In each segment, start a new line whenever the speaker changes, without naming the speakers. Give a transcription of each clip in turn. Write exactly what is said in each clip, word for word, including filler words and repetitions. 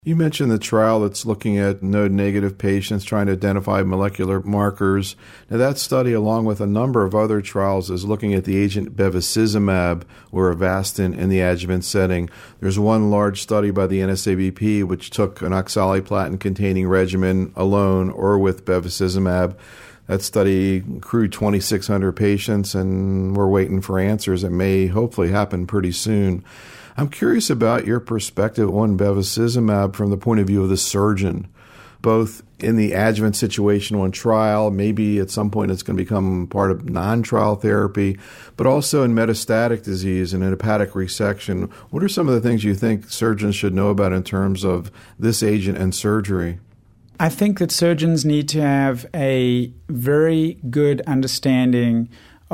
You mentioned the trial that's looking at node-negative patients, trying to identify molecular markers. Now, that study, along with a number of other trials, is looking at the agent bevacizumab or Avastin in the adjuvant setting. There's one large study by the N S A B P which took an oxaliplatin-containing regimen alone or with bevacizumab. That study accrued twenty-six hundred patients, and we're waiting for answers. It may hopefully happen pretty soon. I'm curious about your perspective on bevacizumab from the point of view of the surgeon, both in the adjuvant situation on trial, maybe at some point it's going to become part of non-trial therapy, but also in metastatic disease and in hepatic resection. What are some of the things you think surgeons should know about in terms of this agent and surgery?
I think that surgeons need to have a very good understanding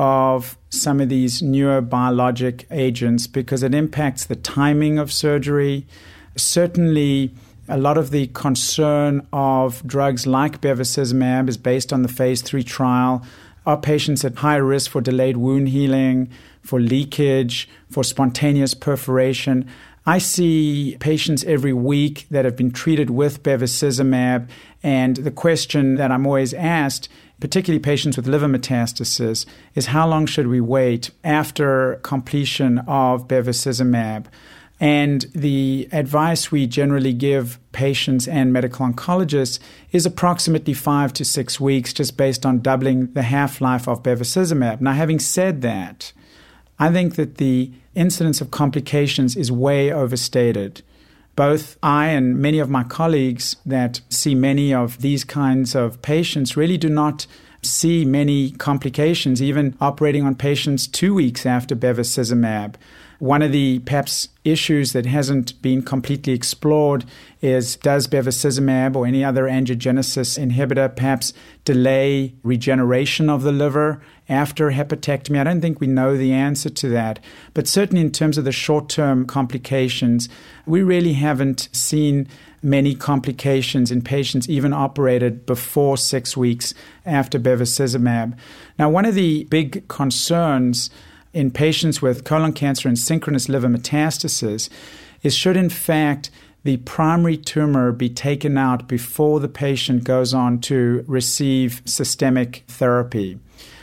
of some of these neurobiologic agents because it impacts the timing of surgery. Certainly, a lot of the concern of drugs like bevacizumab is based on the phase three trial. Are patients at high risk for delayed wound healing, for leakage, for spontaneous perforation? I see patients every week that have been treated with bevacizumab, and the question that I'm always asked, particularly patients with liver metastasis, is how long should we wait after completion of bevacizumab? And the advice we generally give patients and medical oncologists is approximately five to six weeks, just based on doubling the half-life of bevacizumab. Now, having said that, I think that the incidence of complications is way overstated. Both I and many of my colleagues that see many of these kinds of patients really do not see many complications, even operating on patients two weeks after bevacizumab. One of the perhaps issues that hasn't been completely explored is, does bevacizumab or any other angiogenesis inhibitor perhaps delay regeneration of the liver after hepatectomy? I don't think we know the answer to that. But certainly in terms of the short-term complications, we really haven't seen many complications in patients even operated before six weeks after bevacizumab. Now, one of the big concerns in patients with colon cancer and synchronous liver metastasis is, should in fact the primary tumor be taken out before the patient goes on to receive systemic therapy.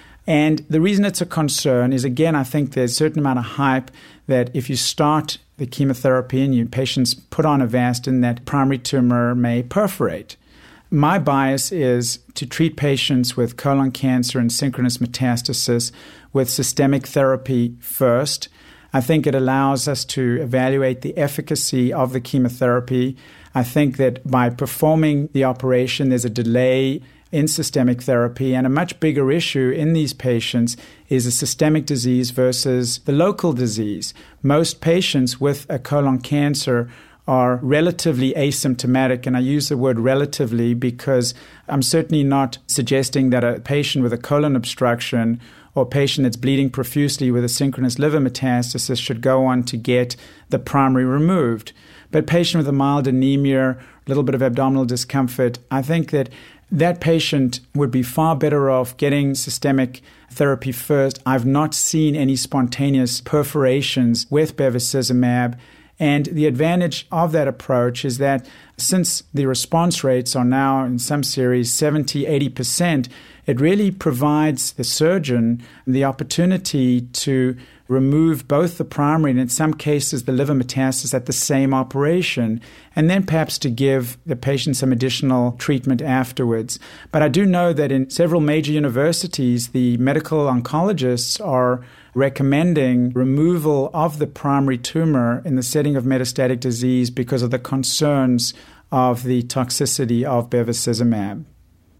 And the reason it's a concern is, again, I think there's a certain amount of hype that if you start the chemotherapy and your patients put on Avastin, that primary tumor may perforate. My bias is to treat patients with colon cancer and synchronous metastasis with systemic therapy first. I think it allows us to evaluate the efficacy of the chemotherapy. I think that by performing the operation, there's a delay in systemic therapy, and a much bigger issue in these patients is a systemic disease versus the local disease. Most patients with a colon cancer are relatively asymptomatic, and I use the word relatively because I'm certainly not suggesting that a patient with a colon obstruction or a patient that's bleeding profusely with a synchronous liver metastasis should go on to get the primary removed. But a patient with a mild anemia, a little bit of abdominal discomfort, I think that that patient would be far better off getting systemic therapy first. I've not seen any spontaneous perforations with bevacizumab. And the advantage of that approach is that since the response rates are now in some series seventy, eighty percent, it really provides the surgeon the opportunity to remove both the primary and in some cases the liver metastasis at the same operation, and then perhaps to give the patient some additional treatment afterwards. But I do know that in several major universities, the medical oncologists are recommending removal of the primary tumor in the setting of metastatic disease because of the concerns of the toxicity of bevacizumab.